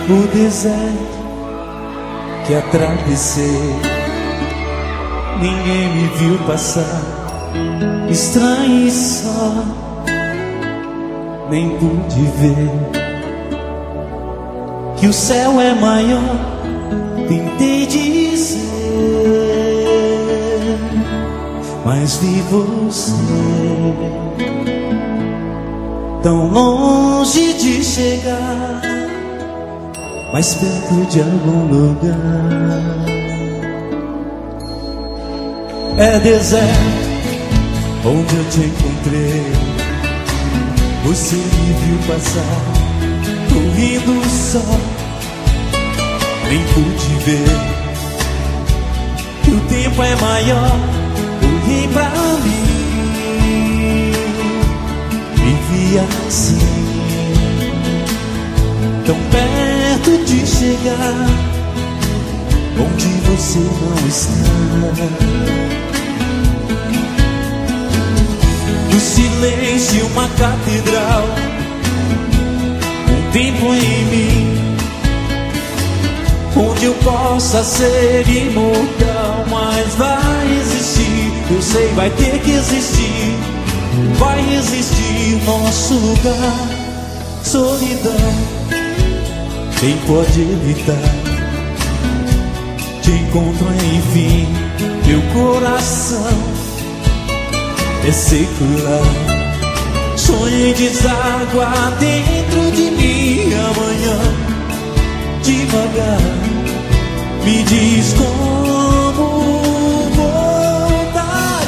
O deserto que atravessei, ninguém me viu passar, estranho e só, nem pude ver que o céu é maior. Tentei dizer, mas vi você tão longe de chegar, mais perto de algum lugar. É deserto onde eu te encontrei, você me viu passar, correndo só, nem pude ver que o tempo é maior. Olhei pra mim, me vi assim, tão perto de chegar onde você não está. No silêncio uma catedral, um templo em mim, onde eu possa ser imortal. Mas vai existir, eu sei, vai ter que existir, vai existir nosso lugar. Solidão, quem pode evitar? Te encontro enfim, meu coração é secular. Sonho em deságua dentro de mim amanhã. Devagar, me diz como voltar.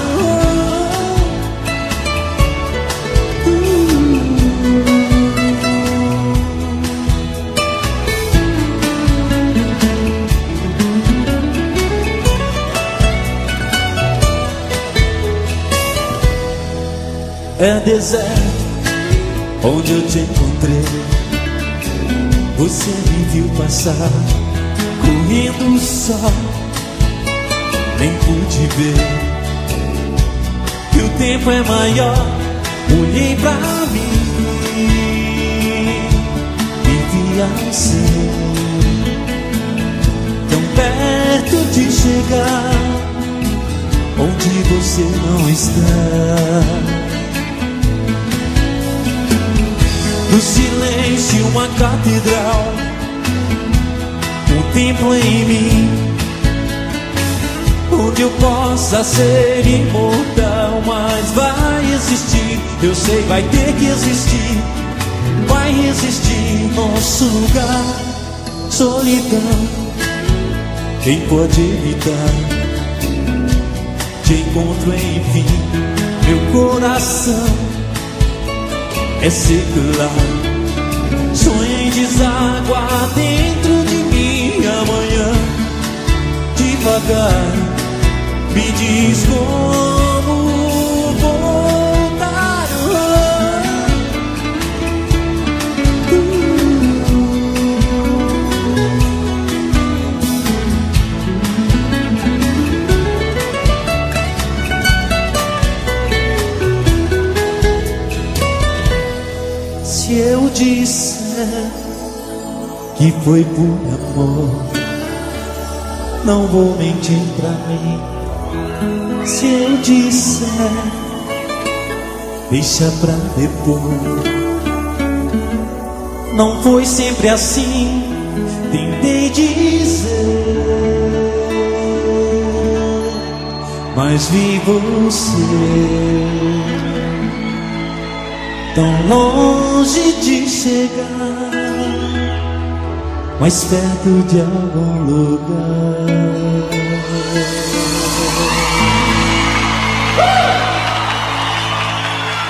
É deserto onde eu te encontrei, você me viu passar, correndo só, nem pude ver que o tempo é maior. Olhei pra mim, me vi assim, tão perto de chegar onde você não está. No silêncio uma catedral, um templo em mim, onde eu possa ser imortal. Mas vai existir, eu sei, vai ter que existir, vai existir nosso lugar. Solidão, quem pode evitar? Te encontro enfim, meu coração é secular. Sonho em deságua dentro de mim amanhã. Devagar, me diz como voltar. Se eu disser que foi por amor, não vou mentir pra mim. Se eu disser, deixa pra depois. Não foi sempre assim, tentei dizer, mas vi você tão longe de chegar, mais perto de algum lugar.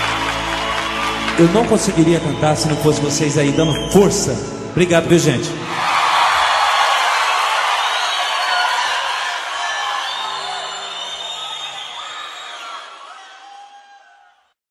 Eu não conseguiria cantar se não fosse vocês aí dando força. Obrigado, viu, gente?